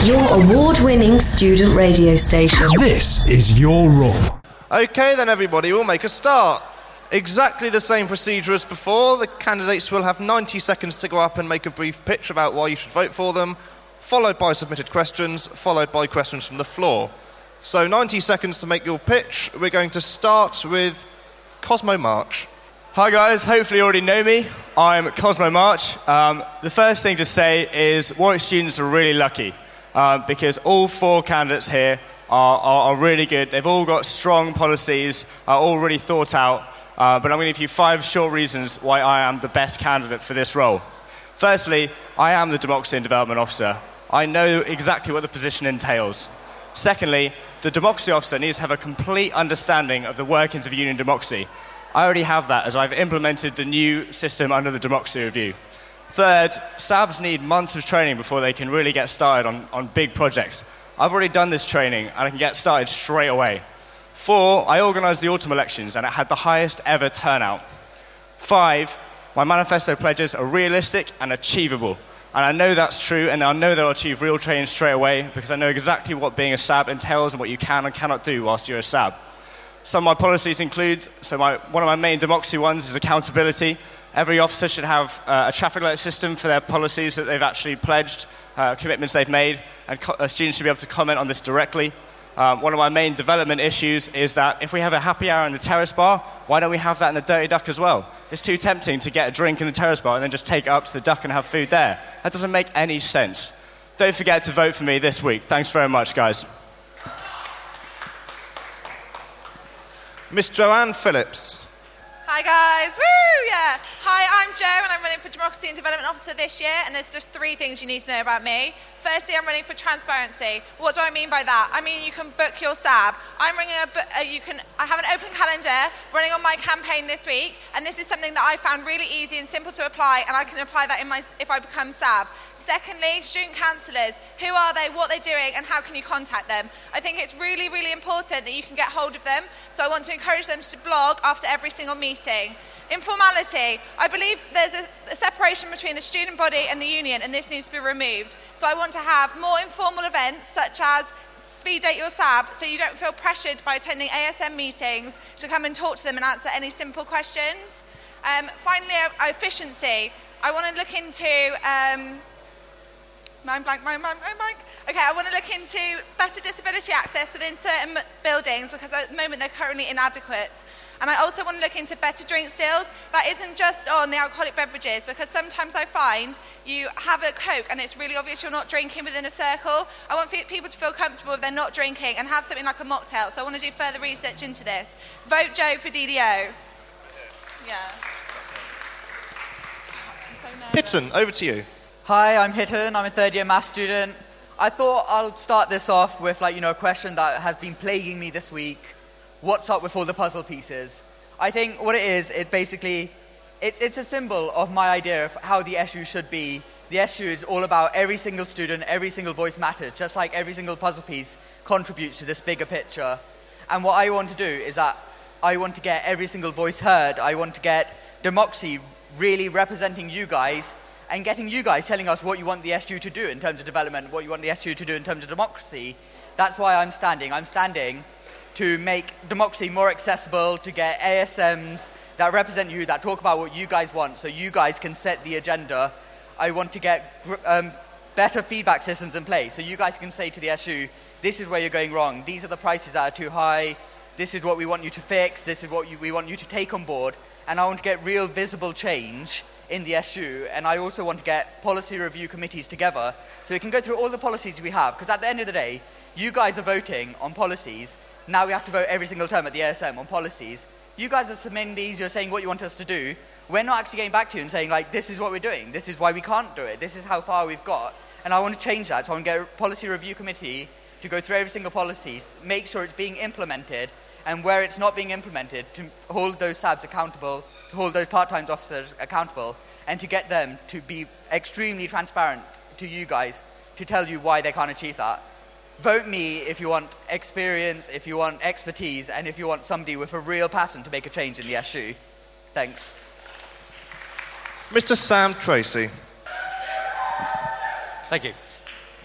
Your award-winning student radio station. This is your role. Okay then everybody, we'll make a start. Exactly the same procedure as before. The candidates will have 90 seconds to go up and make a brief pitch about why you should vote for them, followed by submitted questions, followed by questions from the floor. So 90 seconds to make your pitch. We're going to start with Cosmo March. Hi guys, hopefully you already know me. I'm Cosmo March. The first thing to say is Warwick students are really lucky because all 4 candidates here are really good. They've all got strong policies, are all really thought out, but I'm going to give you 5 short reasons why I am the best candidate for this role. Firstly, I am the Democracy and Development Officer. I know exactly what the position entails. Secondly, the Democracy Officer needs to have a complete understanding of the workings of union democracy. I already have that as I've implemented the new system under the Democracy Review. Third, SABs need months of training before they can really get started on big projects. I've already done this training and I can get started straight away. 4, I organised the autumn elections and it had the highest ever turnout. 5, my manifesto pledges are realistic and achievable. And I know that's true, and I know they'll achieve real change straight away because I know exactly what being a SAB entails and what you can and cannot do whilst you're a SAB. Some of my policies include, one of my main democracy ones is accountability. Every officer should have a traffic alert system for their policies that they've actually pledged, commitments they've made, and students should be able to comment on this directly. One of my main development issues is that if we have a happy hour in the terrace bar, why don't we have that in the Dirty Duck as well? It's too tempting to get a drink in the terrace bar and then just take it up to the Duck and have food there. That doesn't make any sense. Don't forget to vote for me this week. Thanks very much, guys. Miss Joanne Phillips. Hi guys, woo, yeah. Hi, I'm Jo and I'm running for Democracy and Development Officer this year, and there's just 3 things you need to know about me. Firstly, I'm running for transparency. What do I mean by that? I mean you can book your SAB. I have an open calendar running on my campaign this week, and this is something that I found really easy and simple to apply, and I can apply that if I become SAB. Secondly, student councillors. Who are they, what they're doing, and how can you contact them? I think it's really, really important that you can get hold of them, so I want to encourage them to blog after every single meeting. Informality. I believe there's a separation between the student body and the union, and this needs to be removed. So I want to have more informal events, such as speed date your SAB, so you don't feel pressured by attending ASM meetings to come and talk to them and answer any simple questions. Finally, efficiency. I want to look into... Mind blank. Okay, I want to look into better disability access within certain buildings because at the moment they're currently inadequate. And I also want to look into better drink stills. That isn't just on the alcoholic beverages, because sometimes I find you have a Coke and it's really obvious you're not drinking within a circle. I want people to feel comfortable if they're not drinking and have something like a mocktail. So I want to do further research into this. Vote Jo for DDO. Yeah. Hitton, over to you. Hi, I'm Hitton. I'm a 3rd-year maths student. I thought I'll start this off with a question that has been plaguing me this week. What's up with all the puzzle pieces? I think what it is, it's a symbol of my idea of how the SU should be. The SU is all about every single student, every single voice matters, just like every single puzzle piece contributes to this bigger picture. And what I want to do is that I want to get every single voice heard. I want to get democracy really representing you guys, and getting you guys telling us what you want the SU to do in terms of development, what you want the SU to do in terms of democracy. That's why I'm standing. I'm standing to make democracy more accessible, to get ASMs that represent you, that talk about what you guys want, so you guys can set the agenda. I want to get better feedback systems in place, so you guys can say to the SU, this is where you're going wrong, these are the prices that are too high, this is what we want you to fix, this is what we want you to take on board, and I want to get real visible change in the SU, and I also want to get policy review committees together so we can go through all the policies we have, because at the end of the day, you guys are voting on policies. Now we have to vote every single term at the ASM on policies. You guys are submitting these, you're saying what you want us to do. We're not actually getting back to you and saying, this is what we're doing, this is why we can't do it, this is how far we've got, and I want to change that. So I want to get a policy review committee to go through every single policy, make sure it's being implemented, and where it's not being implemented, to hold those SABs accountable, to hold those part-time officers accountable, and to get them to be extremely transparent to you guys, to tell you why they can't achieve that. Vote me if you want experience, if you want expertise, and if you want somebody with a real passion to make a change in the SU. Thanks. Mr. Sam Tracy. Thank you.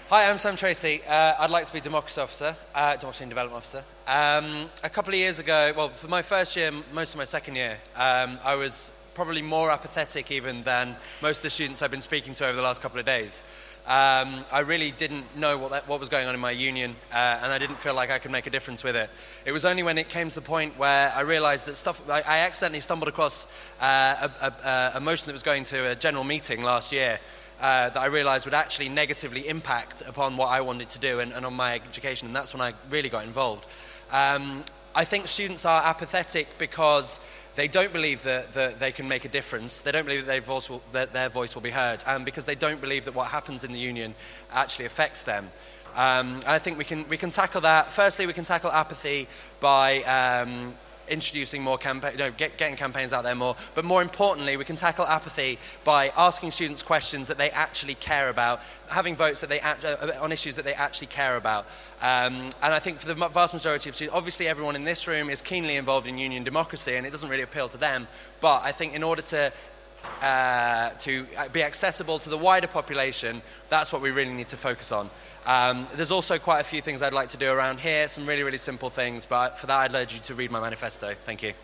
Hi, I'm Sam Tracy. I'd like to be Democracy and Development Officer. A couple of years ago, well, for my first year, most of my second year, I was probably more apathetic even than most of the students I've been speaking to over the last couple of days. I really didn't know what was going on in my union, and I didn't feel like I could make a difference with it. It was only when it came to the point where I realised that I accidentally stumbled across a motion that was going to a general meeting last year that I realised would actually negatively impact upon what I wanted to do and on my education, and that's when I really got involved. I think students are apathetic because they don't believe that they can make a difference. They don't believe that their voice will be heard, because they don't believe that what happens in the union actually affects them. I think we can tackle that. Firstly, we can tackle apathy by introducing more getting campaigns out there more. But more importantly, we can tackle apathy by asking students questions that they actually care about, having votes that on issues that they actually care about. And I think for the vast majority of students, obviously everyone in this room is keenly involved in union democracy, and it doesn't really appeal to them. But I think in order to be accessible to the wider population, that's what we really need to focus on. There's also quite a few things I'd like to do around here, some really, really simple things, but for that I'd urge you to read my manifesto. Thank you.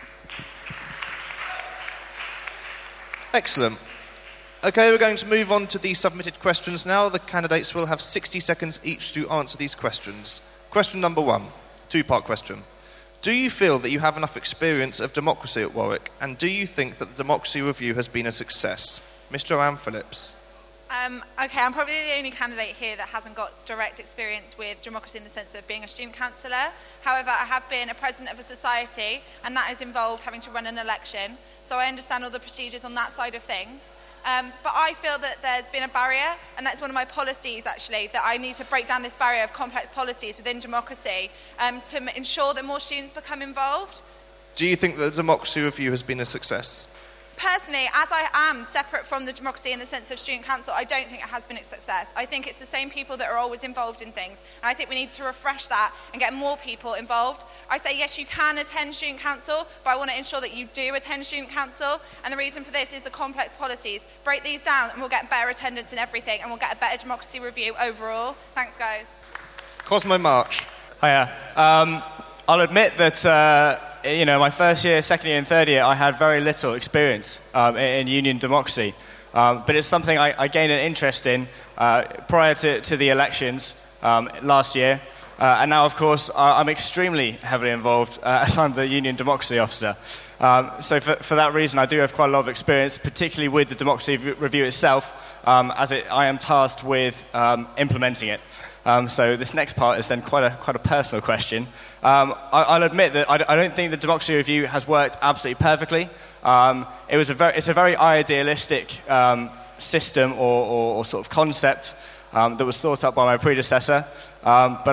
Excellent. Okay, we're going to move on to the submitted questions now. The candidates will have 60 seconds each to answer these questions. Question number 1, two-part question. Do you feel that you have enough experience of democracy at Warwick, and do you think that the Democracy Review has been a success? Ms. Joanne Phillips. Okay, I'm probably the only candidate here that hasn't got direct experience with democracy in the sense of being a student councillor. However, I have been a president of a society, and that has involved having to run an election, so I understand all the procedures on that side of things. But I feel that there's been a barrier, and that's one of my policies actually, that I need to break down this barrier of complex policies within democracy to ensure that more students become involved. Do you think that the Democracy Review has been a success? Personally, as I am separate from the democracy in the sense of student council, I don't think it has been a success. I think it's the same people that are always involved in things, and I think we need to refresh that and get more people involved. I say yes, you can attend student council, but I want to ensure that you do attend student council, and the reason for this is the complex policies. Break these down and we'll get better attendance in everything, and we'll get a better democracy review overall. Thanks, guys. Cosmo March. Hiya. I'll admit that my first year, second year and third year, I had very little experience in union democracy. But it's something I gained an interest in prior to the elections last year. And now, of course, I'm extremely heavily involved as I'm the union democracy officer. So for that reason, I do have quite a lot of experience, particularly with the democracy review itself, I am tasked with implementing it. So this next part is then quite a personal question. I'll admit that I don't think the democracy review has worked absolutely perfectly. It's a very idealistic system or sort of concept that was thought up by my predecessor. But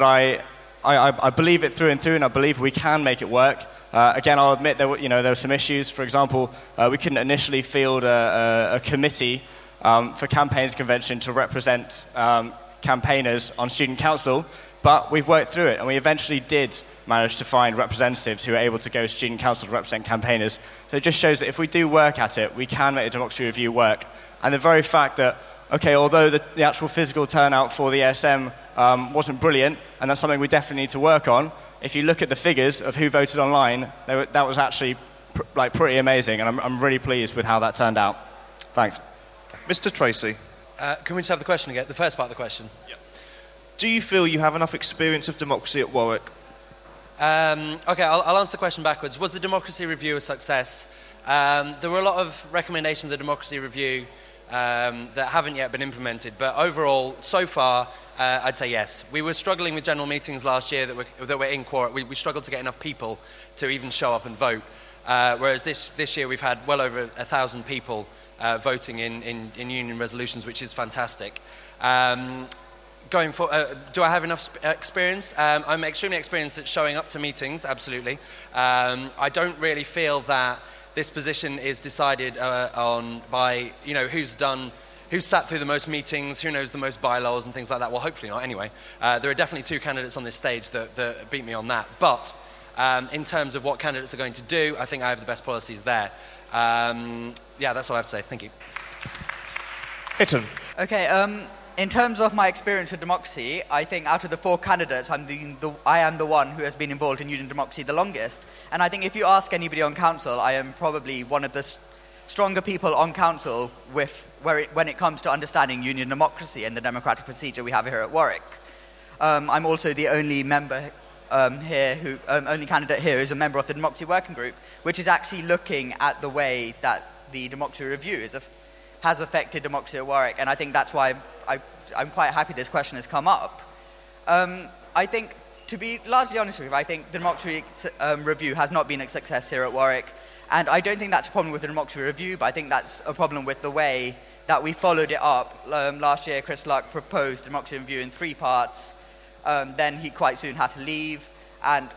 I believe it through and through, and I believe we can make it work. Again, I'll admit there were some issues. For example, we couldn't initially field a committee for campaigns convention to represent campaigners on student council, but we've worked through it, and we eventually did manage to find representatives who are able to go to student council to represent campaigners. So it just shows that if we do work at it, we can make the democracy review work. And the very fact that, okay, although the actual physical turnout for the ASM wasn't brilliant, and that's something we definitely need to work on, if you look at the figures of who voted online, that was actually pretty amazing, and I'm really pleased with how that turned out. Thanks. Mr. Tracy. Can we just have the question again? The first part of the question. Yep. Do you feel you have enough experience of democracy at Warwick? Okay, I'll answer the question backwards. Was the democracy review a success? There were a lot of recommendations of the democracy review that haven't yet been implemented, but overall, so far, I'd say yes. We were struggling with general meetings last year that were in quorum. We struggled to get enough people to even show up and vote, whereas this year we've had well over 1,000 people voting in union resolutions, which is fantastic. Going for, do I have enough experience? I'm extremely experienced at showing up to meetings, absolutely. I don't really feel that this position is decided on by, who's sat through the most meetings, who knows the most bylaws and things like that. Well, hopefully not anyway. There are definitely 2 candidates on this stage that beat me on that. But in terms of what candidates are going to do, I think I have the best policies there. Yeah, that's all I have to say. Thank you. Hitton. Okay, In terms of my experience with democracy, I think out of the 4 candidates, I am the one who has been involved in union democracy the longest. And I think if you ask anybody on council, I am probably one of the stronger people on council when it comes to understanding union democracy and the democratic procedure we have here at Warwick. I'm also the only member only candidate here who's a member of the Democracy Working Group, which is actually looking at the way that the Democracy Review has affected democracy at Warwick, and I think that's why I'm quite happy this question has come up. I think, to be largely honest with you, I think the Democracy Review has not been a success here at Warwick, and I don't think that's a problem with the Democracy Review, but I think that's a problem with the way that we followed it up. Last year, Chris Luck proposed Democracy Review in 3 parts, then he quite soon had to leave, and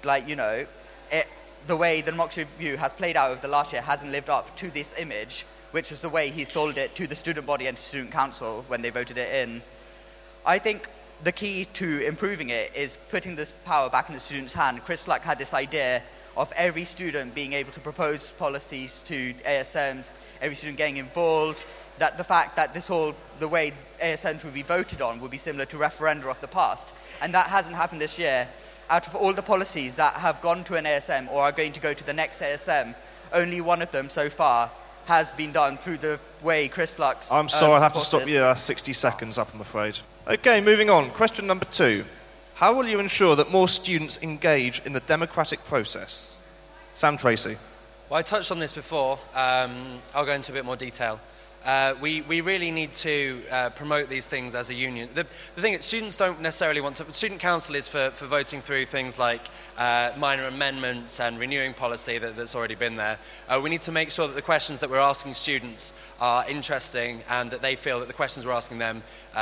the way the Democracy Review has played out over the last year hasn't lived up to this image, which is the way he sold it to the student body and to student council when they voted it in. I think the key to improving it is putting this power back in the student's hand. Chris Luck had this idea of every student being able to propose policies to ASMs, every student getting involved, that the fact that the way ASMs will be voted on will be similar to referenda of the past. And that hasn't happened this year. Out of all the policies that have gone to an ASM or are going to go to the next ASM, only one of them so far has been done through the way Chris Luck's... I'm sorry, I have to stop you. 60 seconds up, I'm afraid. Okay, moving on. Question number 2. How will you ensure that more students engage in the democratic process? Sam Tracy. Well, I touched on this before. I'll go into a bit more detail. We really need to promote these things as a union. The thing is, students don't necessarily want to... Student council is for voting through things like minor amendments and renewing policy that's already been there. We need to make sure that the questions that we're asking students are interesting and that they feel that the questions we're asking them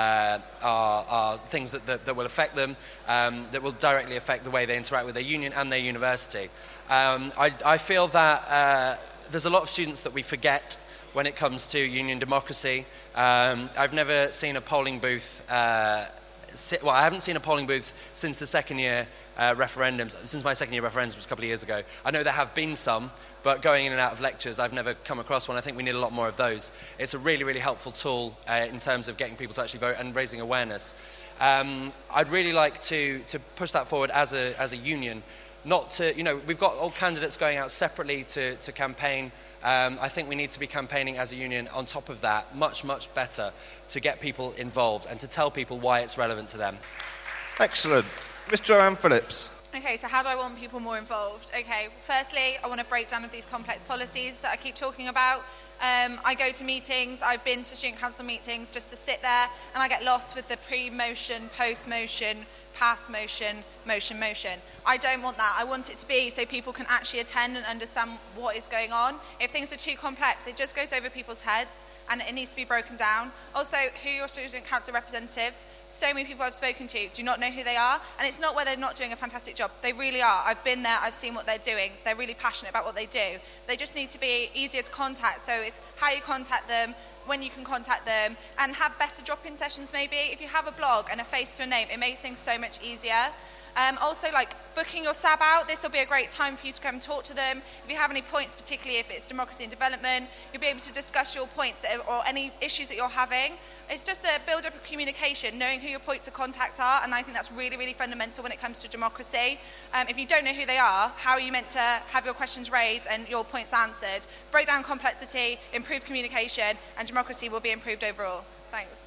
are things that will affect them, that will directly affect the way they interact with their union and their university. I feel that there's a lot of students that we forget when it comes to union democracy. I've never seen a polling booth, I haven't seen a polling booth since the second year referendums, since my second year referendums was a couple of years ago. I know there have been some, but going in and out of lectures, I've never come across one. I think we need a lot more of those. It's a really, really helpful tool in terms of getting people to actually vote and raising awareness. I'd really like to push that forward as a union. Not to, we've got all candidates going out separately to campaign. I think we need to be campaigning as a union on top of that, much, much better, to get people involved and to tell people why it's relevant to them. Excellent. Miss Joanne Phillips. Okay, so how do I want people more involved? Okay, firstly, I want to break down of these complex policies that I keep talking about. I go to meetings, I've been to student council meetings just to sit there, and I get lost with the pre-motion, post-motion, pass motion, motion. I don't want that. I want it to be so people can actually attend and understand what is going on. If things are too complex, it just goes over people's heads and it needs to be broken down. Also, who are your student council representatives? So many people I've spoken to do not know who they are, and it's not where they're not doing a fantastic job. They really are. I've been there, I've seen what they're doing. They're really passionate about what they do. They just need to be easier to contact, so it's how you contact them, when you can contact them, and have better drop-in sessions maybe. If you have a blog and a face to a name, it makes things so much easier. Also, booking your SAB out, this will be a great time for you to come and talk to them. If you have any points, particularly if it's democracy and development, you'll be able to discuss your points or any issues that you're having. It's just a build-up of communication, knowing who your points of contact are, and I think that's really, really fundamental when it comes to democracy. If you don't know who they are, how are you meant to have your questions raised and your points answered? Break down complexity, improve communication, and democracy will be improved overall. Thanks.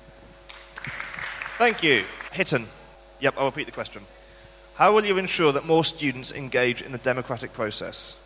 Thank you. Hitton. Yep, I'll repeat the question. How will you ensure that more students engage in the democratic process?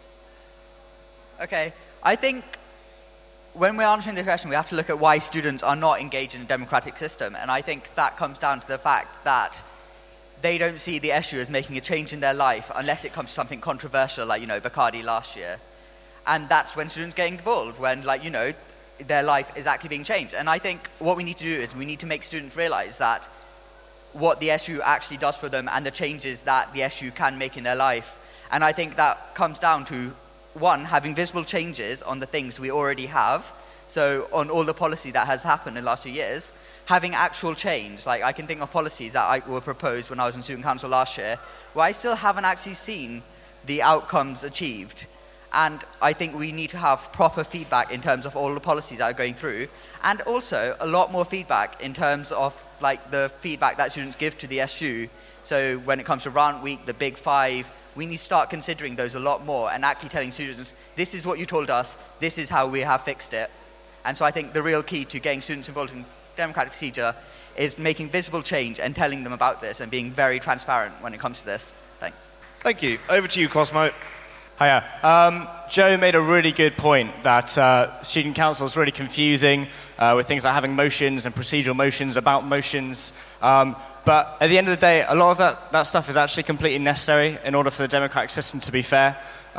Okay, I think when we're answering the question, we have to look at why students are not engaged in the democratic system, and I think that comes down to the fact that they don't see the issue as making a change in their life unless it comes to something controversial, like, Bacardi last year. And that's when students get involved, when, their life is actually being changed. And I think what we need to do is we need to make students realize that what the SU actually does for them and the changes that the SU can make in their life. And I think that comes down to, one, having visible changes on the things we already have, so on all the policy that has happened in the last few years, having actual change. I can think of policies that were proposed when I was in student council last year, where I still haven't actually seen the outcomes achieved. And I think we need to have proper feedback in terms of all the policies that are going through, and also a lot more feedback in terms of like the feedback that students give to the SU. So when it comes to Rant Week, the Big Five, we need to start considering those a lot more and actually telling students, this is what you told us, this is how we have fixed it. And so I think the real key to getting students involved in democratic procedure is making visible change and telling them about this and being very transparent when it comes to this. Thanks. Thank you. Over to you, Cosmo. Hiya. Joe made a really good point that student council is really confusing with things like having motions and procedural motions about motions. But at the end of the day, a lot of that stuff is actually completely necessary in order for the democratic system to be fair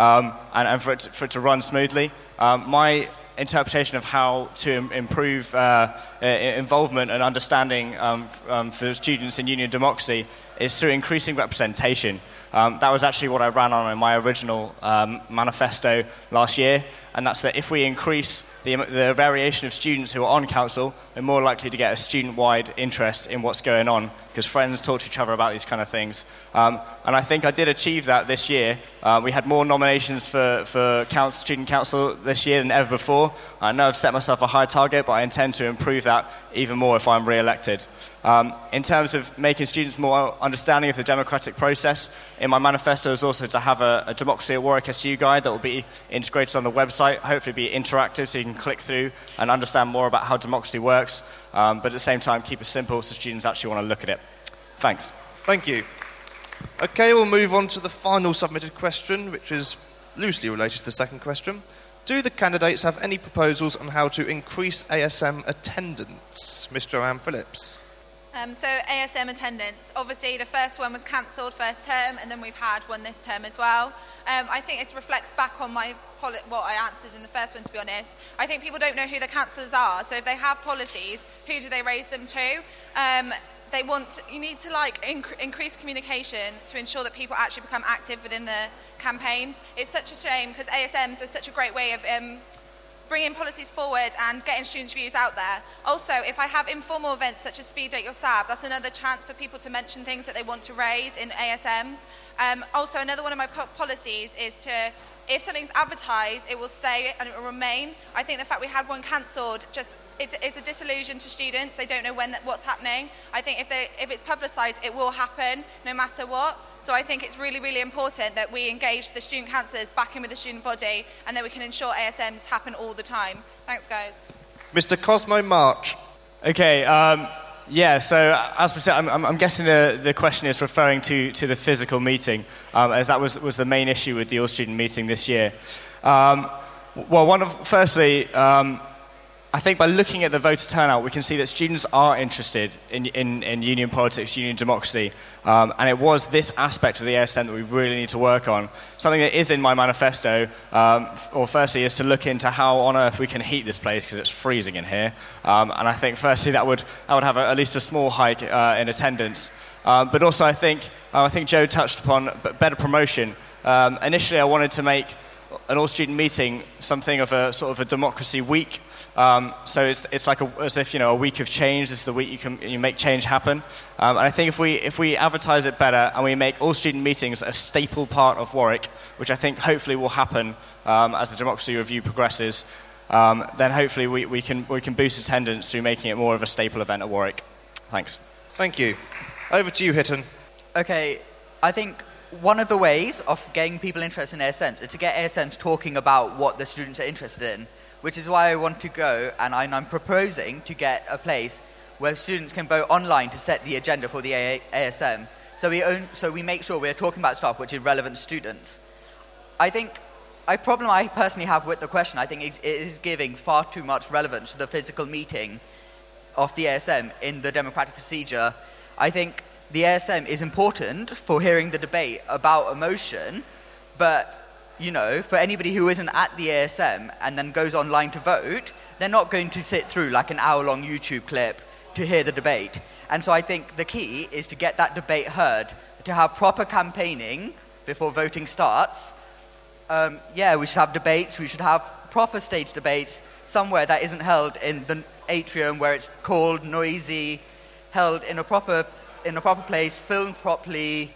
and for it to run smoothly. My interpretation of how to improve involvement and understanding for students in union democracy is through increasing representation. That was actually what I ran on in my original manifesto last year, and that's that if we increase the variation of students who are on council, we're more likely to get a student-wide interest in what's going on, because friends talk to each other about these kind of things. And I think I did achieve that this year. We had more nominations for student council this year than ever before. I know I've set myself a high target, but I intend to improve that even more if I'm re-elected. In terms of making students more understanding of the democratic process, in my manifesto is also to have a Democracy at Warwick SU guide that will be integrated on the website, hopefully be interactive so you can click through and understand more about how democracy works, but at the same time keep it simple so students actually want to look at it. Thanks. Thank you. Okay, we'll move on to the final submitted question, which is loosely related to the second question. Do the candidates have any proposals on how to increase ASM attendance? Ms. Joanne Phillips. So ASM attendance, obviously the first one was cancelled first term, and then we've had one this term as well. I think it reflects back on what I answered in the first one, to be honest. I think people don't know who the councillors are, so if they have policies, who do they raise them to? You need to increase communication to ensure that people actually become active within the campaigns. It's such a shame because ASMs are such a great way of bringing policies forward and getting students' views out there. Also, if I have informal events such as Speed Date Your SAB, that's another chance for people to mention things that they want to raise in ASMs. Also, another one of my policies is to, if something's advertised, it will stay and it will remain. I think the fact we had one cancelled it's a disillusion to students. They don't know what's happening. I think if it's publicised, it will happen no matter what. So I think it's really, really important that we engage the student councillors back in with the student body and that we can ensure ASMs happen all the time. Thanks, guys. Mr. Cosmo March. Okay, so as we said, I'm guessing the question is referring to the physical meeting, as that was the main issue with the all-student meeting this year. Firstly, I think by looking at the voter turnout, we can see that students are interested in union politics, union democracy, and it was this aspect of the ASM that we really need to work on. Something that is in my manifesto, firstly, is to look into how on earth we can heat this place because it's freezing in here. And I think, firstly, that would have at least a small hike in attendance. But also, I think Joe touched upon better promotion. Initially, I wanted to make an all-student meeting something of a sort of a democracy week. So it's like as if a week of change. This is the week you make change happen. And I think if we advertise it better and we make all student meetings a staple part of Warwick, which I think hopefully will happen as the democracy review progresses, then hopefully we can boost attendance through making it more of a staple event at Warwick. Thanks. Thank you. Over to you, Hitton. Okay, I think one of the ways of getting people interested in ASMs is to get ASMs talking about what the students are interested in, which is why I want to go, and I'm proposing to get a place where students can vote online to set the agenda for the ASM. So we make sure we're talking about stuff which is relevant to students. I think a problem I personally have with the question, I think it is giving far too much relevance to the physical meeting of the ASM in the democratic procedure. I think the ASM is important for hearing the debate about a motion, but for anybody who isn't at the ASM and then goes online to vote, they're not going to sit through like an hour-long YouTube clip to hear the debate. And so I think the key is to get that debate heard, to have proper campaigning before voting starts. We should have debates, we should have proper stage debates somewhere that isn't held in the atrium where it's cold, noisy, held in a proper place, filmed properly,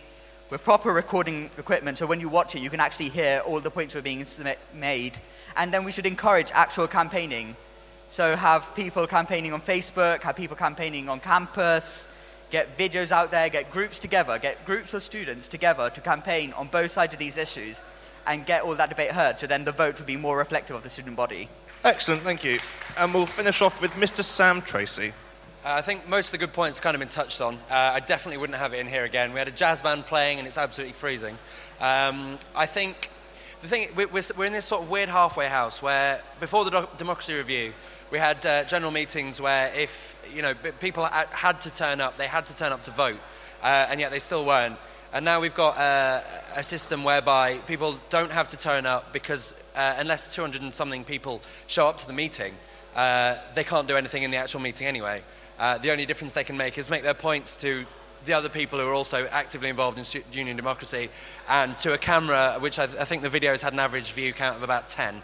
with proper recording equipment, so when you watch it, you can actually hear all the points that are being made. And then we should encourage actual campaigning. So have people campaigning on Facebook, have people campaigning on campus, get videos out there, get groups together, get groups of students together to campaign on both sides of these issues and get all that debate heard, so then the vote will be more reflective of the student body. Excellent, thank you. And we'll finish off with Mr. Sam Tracy. I think most of the good points have kind of been touched on. I definitely wouldn't have it in here again. We had a jazz band playing and it's absolutely freezing. I think the thing, we're in this sort of weird halfway house where before the Democracy Review, we had general meetings where if people had to turn up, they had to turn up to vote, and yet they still weren't. And now we've got a system whereby people don't have to turn up because unless 200 and something people show up to the meeting, they can't do anything in the actual meeting anyway. The only difference they can make is make their points to the other people who are also actively involved in union democracy and to a camera, which I think the videos had an average view count of about 10.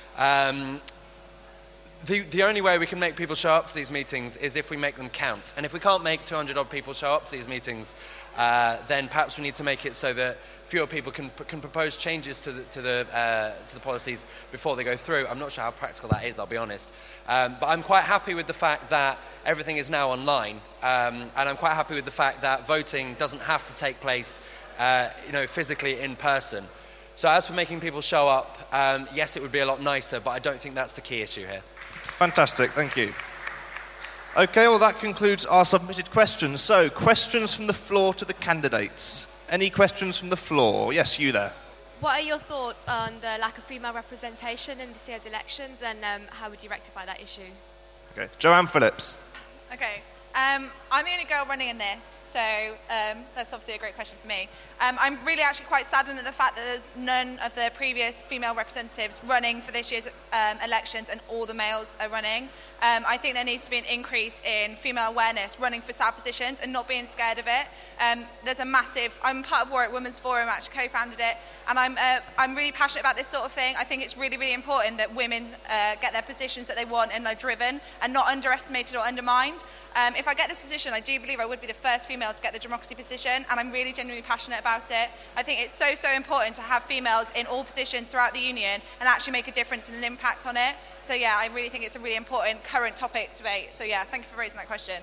The only way we can make people show up to these meetings is if we make them count. And if we can't make 200 odd people show up to these meetings, then perhaps we need to make it so that fewer people can propose changes to the policies before they go through. I'm not sure how practical that is, I'll be honest. But I'm quite happy with the fact that everything is now online, and I'm quite happy with the fact that voting doesn't have to take place, physically in person. So as for making people show up, yes, it would be a lot nicer, but I don't think that's the key issue here. Fantastic, thank you. Okay, well that concludes our submitted questions. So, questions from the floor to the candidates. Any questions from the floor? Yes, you there. What are your thoughts on the lack of female representation in this year's elections, and how would you rectify that issue? Okay, Joanne Phillips. Okay, I'm the only girl running in this, so that's obviously a great question for me. I'm really actually quite saddened at the fact that there's none of the previous female representatives running for this year's elections and all the males are running. I think there needs to be an increase in female awareness running for SAD positions and not being scared of it. There's a massive, I'm part of Warwick Women's Forum, actually co-founded it, and I'm really passionate about this sort of thing. I think it's really, really important that women get their positions that they want and are driven and not underestimated or undermined. If I get this position, I do believe I would be the first female to get the democracy position, and I'm really genuinely passionate about it. I think it's so, so important to have females in all positions throughout the union and actually make a difference and an impact on it. So yeah, I really think it's a really important current topic to debate. So yeah, thank you for raising that question.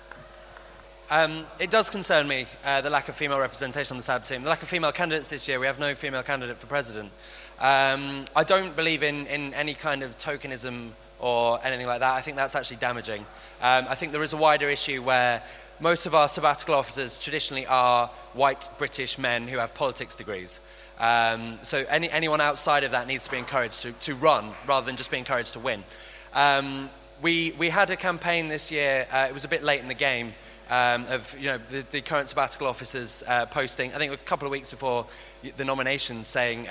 It does concern me, the lack of female representation on the SAB team. The lack of female candidates this year. We have no female candidate for president. I don't believe in any kind of tokenism or anything like that. I think that's actually damaging. I think there is a wider issue where most of our sabbatical officers traditionally are white British men who have politics degrees. So anyone outside of that needs to be encouraged to run rather than just be encouraged to win. We had a campaign this year, it was a bit late in the game, of the current sabbatical officers posting, I think a couple of weeks before the nominations, saying,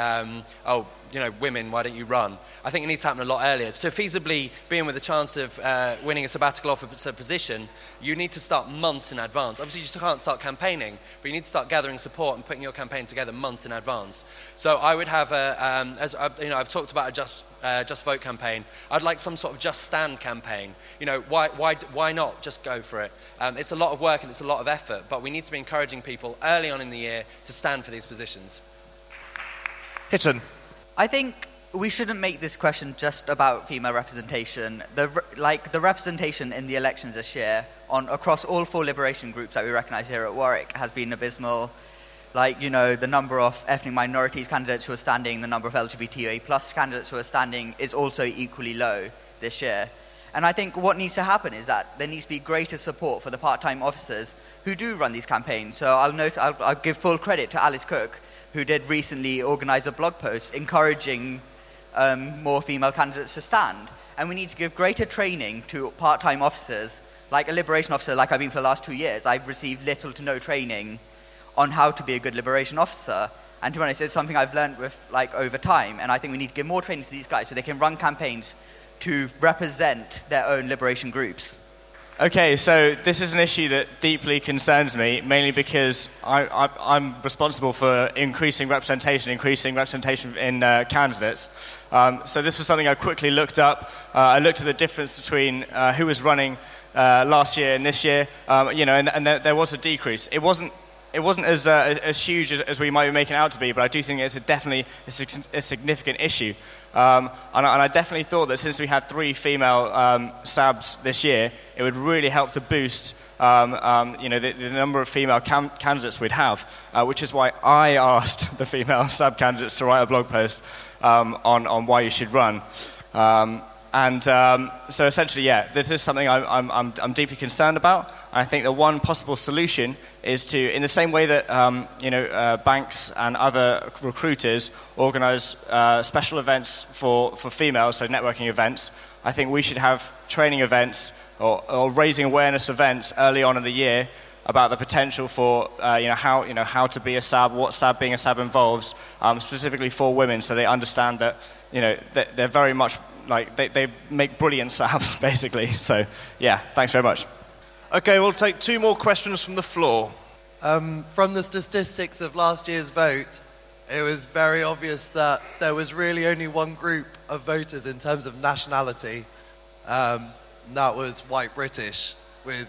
women, why don't you run? I think it needs to happen a lot earlier. To feasibly being with a chance of winning a sabbatical officer position, you need to start months in advance. Obviously, you still can't start campaigning, but you need to start gathering support and putting your campaign together months in advance. So I would have I've talked about a Just Vote campaign. I'd like some sort of Just Stand campaign. Why not just go for it? It's a lot of work and it's a lot of effort, but we need to be encouraging people early on in the year to stand for these positions. Hitton. I think we shouldn't make this question just about female representation. The representation in the elections this year across all 4 liberation groups that we recognise here at Warwick has been abysmal. The number of ethnic minorities candidates who are standing, the number of LGBTQA plus candidates who are standing is also equally low this year. And I think what needs to happen is that there needs to be greater support for the part-time officers who do run these campaigns. So I'll give full credit to Alice Cook, who did recently organise a blog post encouraging more female candidates to stand. And we need to give greater training to part-time officers. Like a liberation officer, like I've been for the last 2 years, I've received little to no training on how to be a good liberation officer. And to be honest, it's something I've learned with over time. And I think we need to give more training to these guys so they can run campaigns to represent their own liberation groups. Okay, so this is an issue that deeply concerns me, mainly because I'm responsible for increasing representation in candidates. So this was something I quickly looked up. I looked at the difference between who was running last year and this year, and there was a decrease. It wasn't it wasn't as huge as we might be making it out to be, but I do think it's definitely a significant issue. And I definitely thought that since we had 3 female SABs this year, it would really help to boost the number of female candidates we'd have, which is why I asked the female SAB candidates to write a blog post on why you should run. So essentially, yeah, this is something I'm deeply concerned about. And I think the one possible solution is to, in the same way that banks and other recruiters organise special events for females, so networking events, I think we should have training events or raising awareness events early on in the year about the potential for how to be a SAB, what being a SAB involves, specifically for women, so they understand that that they're very much like they make brilliant SABs basically. So yeah, thanks very much. Okay, we'll take 2 more questions from the floor. From the statistics of last year's vote, it was very obvious that there was really only one group of voters in terms of nationality. And that was white British, with,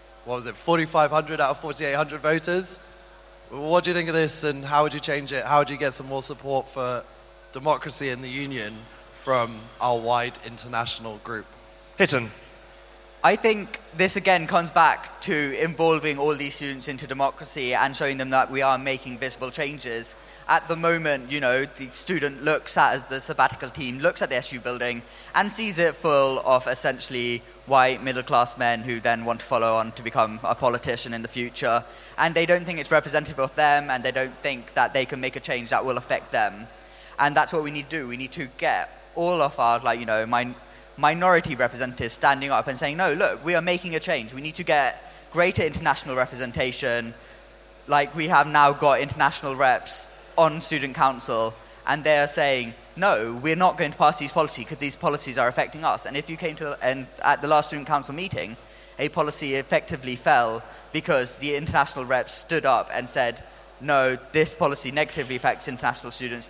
4,500 out of 4,800 voters. What do you think of this, and how would you change it? How would you get some more support for democracy in the Union from our wide international group? Hitton. I think this again comes back to involving all these students into democracy and showing them that we are making visible changes. At the moment, the student looks at, the sabbatical team looks at the SU building and sees it full of essentially white middle-class men who then want to follow on to become a politician in the future. And they don't think it's representative of them, and they don't think that they can make a change that will affect them. And that's what we need to do. We need to get all of our, minority representatives standing up and saying, no, look, we are making a change. We need to get greater international representation. Like, we have now got international reps on student council, and they're saying, no, we're not going to pass these policies because these policies are affecting us. And if you came to, and at the last student council meeting, a policy effectively fell because the international reps stood up and said, no, this policy negatively affects international students.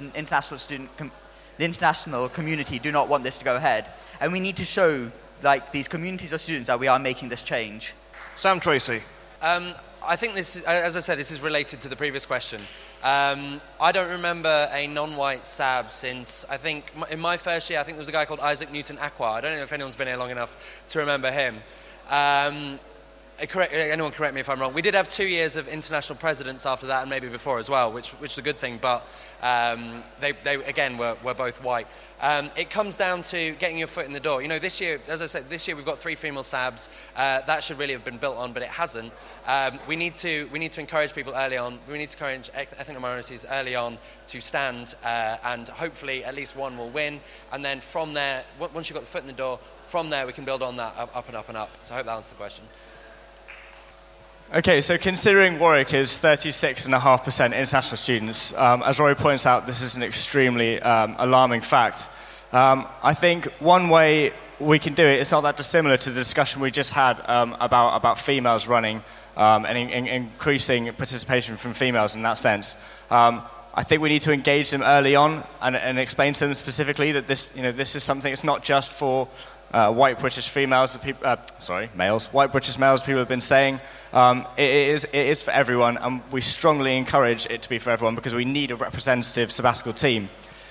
The international community do not want this to go ahead. And we need to show, these communities of students that we are making this change. Sam Tracy. I think this, as I said, this is related to the previous question. I don't remember a non-white SAB since, I think, in my first year, I think there was a guy called Isaac Newton-Acquah. I don't know if anyone's been here long enough to remember him. Anyone correct me if I'm wrong. We did have 2 years of international presidents after that, and maybe before as well, which is a good thing, but they again were both white. It comes down to getting your foot in the door. This year, as I said, we've got 3 female SABs. That should really have been built on, but it hasn't. We need to encourage people early on. We need to encourage ethnic minorities early on to stand, and hopefully at least one will win. And then from there, once you've got the foot in the door, from there we can build on that up and up and up. So I hope that answers the question. Okay, so considering Warwick is 36.5% international students, as Rory points out, this is an extremely alarming fact. I think one way we can do it, it's not that dissimilar to the discussion we just had about females running and increasing participation from females in that sense. I think we need to engage them early on and explain to them specifically that this is something, it's not just for white British females, males. White British males, people have been saying. It is for everyone, and we strongly encourage it to be for everyone because we need a representative sabbatical team.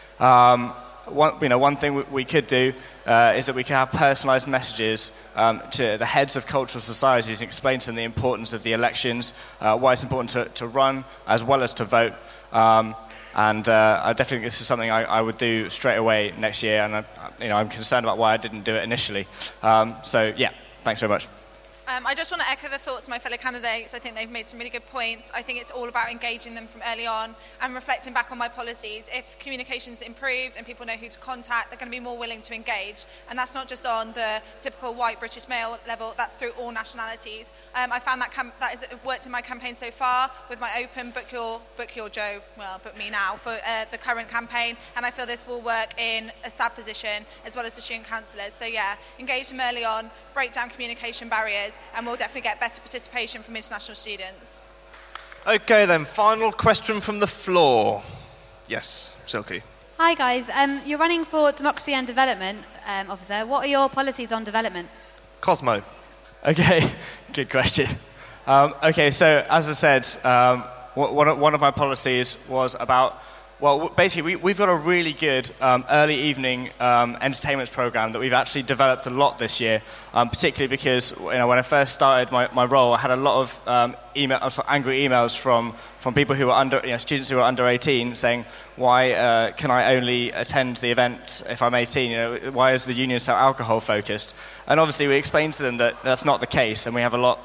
One thing we could do is that we could have personalised messages to the heads of cultural societies and explain to them the importance of the elections, why it's important to run as well as to vote. I definitely think this is something I would do straight away next year, and I'm concerned about why I didn't do it initially. So yeah, thanks very much. I just want to echo the thoughts of my fellow candidates. I think they've made some really good points. I think it's all about engaging them from early on and reflecting back on my policies. If communication's improved and people know who to contact, they're going to be more willing to engage. And that's not just on the typical white British male level, that's through all nationalities. I found that has worked in my campaign so far with my open book your Joe, well, book me now for the current campaign. And I feel this will work in a SAB position as well as the student councillors. So yeah, engage them early on, break down communication barriers, and we'll definitely get better participation from international students. Okay then, final question from the floor. Yes, Silky. Hi guys, you're running for Democracy and Development Officer. What are your policies on development? Cosmo. Okay, good question. Okay, so as I said, one of my policies was about, well, basically we've got a really good early evening entertainment program that we've actually developed a lot this year, particularly because when I first started my role, I had a lot of angry emails from people who were students who were under 18 saying, why can I only attend the event if I'm 18? Why is the union so alcohol focused? And obviously we explained to them that that's not the case, and we have a lot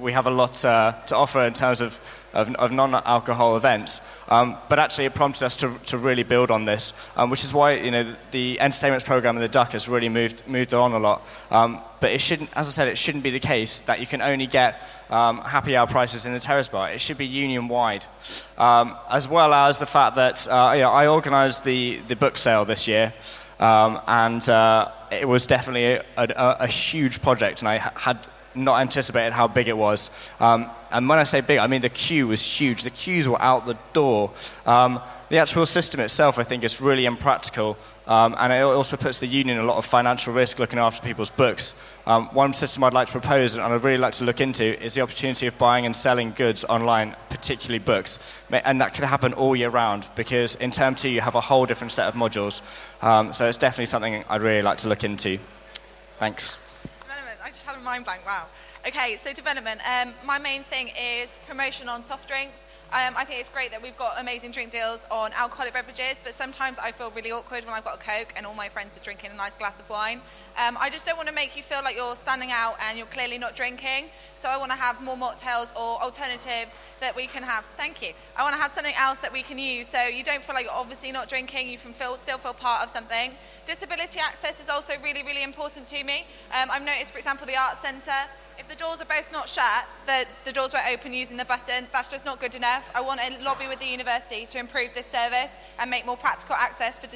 to offer in terms of non-alcohol events, but actually it prompted us to really build on this, which is why the entertainment program in the Duck has really moved on a lot. But it shouldn't, as I said, it shouldn't be the case that you can only get happy hour prices in the Terrace Bar. It should be union-wide, as well as the fact that I organised the book sale this year, and it was definitely a huge project, and I had not anticipated how big it was. And when I say big, I mean the queue was huge. The queues were out the door. The actual system itself, I think, is really impractical, and it also puts the union a lot of financial risk looking after people's books. One system I'd like to propose, and I'd really like to look into, is the opportunity of buying and selling goods online, particularly books. And that could happen all year round, because in Term 2 you have a whole different set of modules. So it's definitely something I'd really like to look into. Thanks. I just had a mind blank, wow. Okay, so development. My main thing is promotion on soft drinks. I think it's great that we've got amazing drink deals on alcoholic beverages, but sometimes I feel really awkward when I've got a Coke and all my friends are drinking a nice glass of wine. I just don't want to make you feel like you're standing out and you're clearly not drinking, so I want to have more mocktails or alternatives that we can have. Thank you. I want to have something else that we can use, so you don't feel like you're obviously not drinking, you can still feel part of something. Disability access is also really, really important to me. I've noticed, for example, the Arts Centre, if the doors are both not shut, the doors were open using the button. That's just not good enough. I want to lobby with the university to improve this service and make more practical access for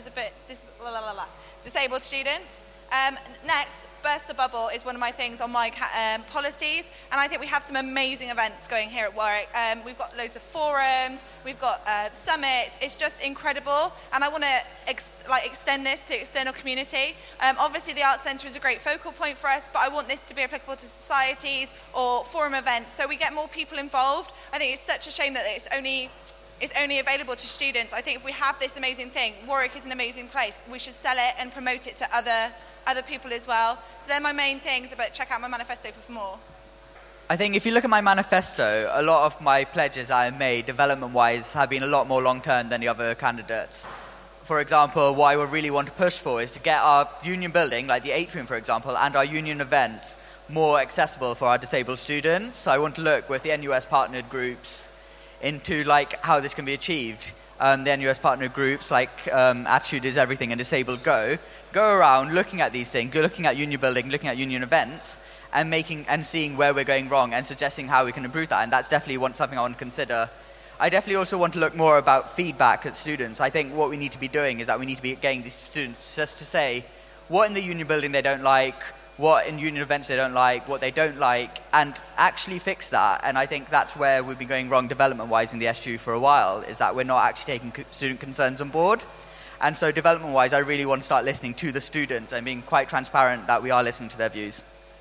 disabled students. Next, Burst the Bubble is one of my things on my policies, and I think we have some amazing events going here at Warwick. We've got loads of forums, we've got summits. It's just incredible, and I want to extend this to the external community. Obviously the Arts Centre is a great focal point for us, but I want this to be applicable to societies or forum events, so we get more people involved. I think it's such a shame that it's only available to students. I think if we have this amazing thing, Warwick is an amazing place, we should sell it and promote it to other people as well. So they're my main things, but check out my manifesto for more. I think if you look at my manifesto, a lot of my pledges I have made development-wise have been a lot more long-term than the other candidates. For example, what I would really want to push for is to get our union building, like the atrium for example, and our union events more accessible for our disabled students. So I want to look with the NUS partnered groups into how this can be achieved. The NUS partner groups like Attitude is Everything and Disabled Go around looking at these things, looking at union building, looking at union events, and seeing where we're going wrong and suggesting how we can improve that. And that's definitely something I want to consider. I definitely also want to look more about feedback at students. I think what we need to be doing is that we need to be getting these students just to say what in the union building they don't like, what in union events they don't like, what they don't like, and actually fix that. And I think that's where we've been going wrong development-wise in the SGU for a while, is that we're not actually taking student concerns on board. And so development-wise, I really want to start listening to the students and being quite transparent that we are listening to their views.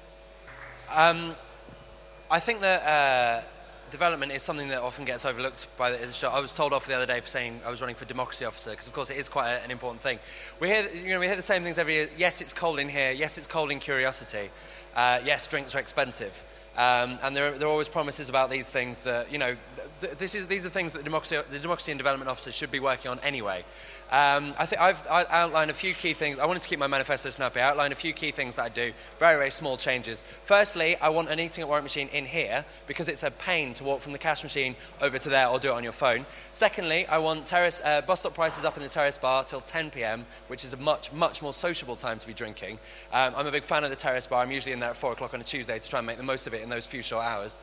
I think that development is something that often gets overlooked by the show. I was told off the other day for saying I was running for democracy officer, because of course it is quite an important thing. We hear the same things every year. Yes, it's cold in here. Yes, it's cold in Curiosity. Yes, drinks are expensive. And there are always promises about these things that, these are things that the democracy and development officer should be working on anyway. I think I've outlined a few key things. I wanted to keep my manifesto snappy. I outlined a few key things that I do, very, very small changes. Firstly, I want an Eating at Warwick machine in here, because it's a pain to walk from the cash machine over to there or do it on your phone. Secondly, I want bus stop prices up in the Terrace Bar till 10 p.m, which is a much, much more sociable time to be drinking. I'm a big fan of the Terrace Bar. I'm usually in there at 4 o'clock on a Tuesday to try and make the most of it in those few short hours.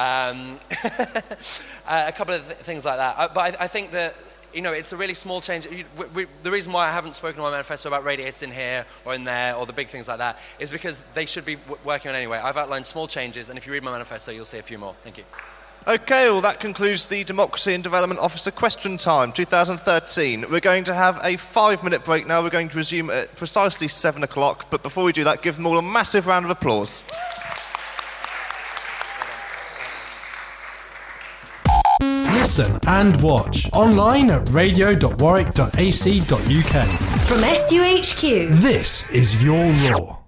A couple of things like that. But I think that, it's a really small change. The reason why I haven't spoken to my manifesto about radiators in here or in there or the big things like that is because they should be working on anyway. I've outlined small changes, and if you read my manifesto, you'll see a few more. Thank you. Okay, well, that concludes the Democracy and Development Officer Question Time 2013. We're going to have a 5-minute break now. We're going to resume at precisely 7 o'clock. But before we do that, give them all a massive round of applause. listen and watch online at radio.warwick.ac.uk. From SUHQ, This is your Raw.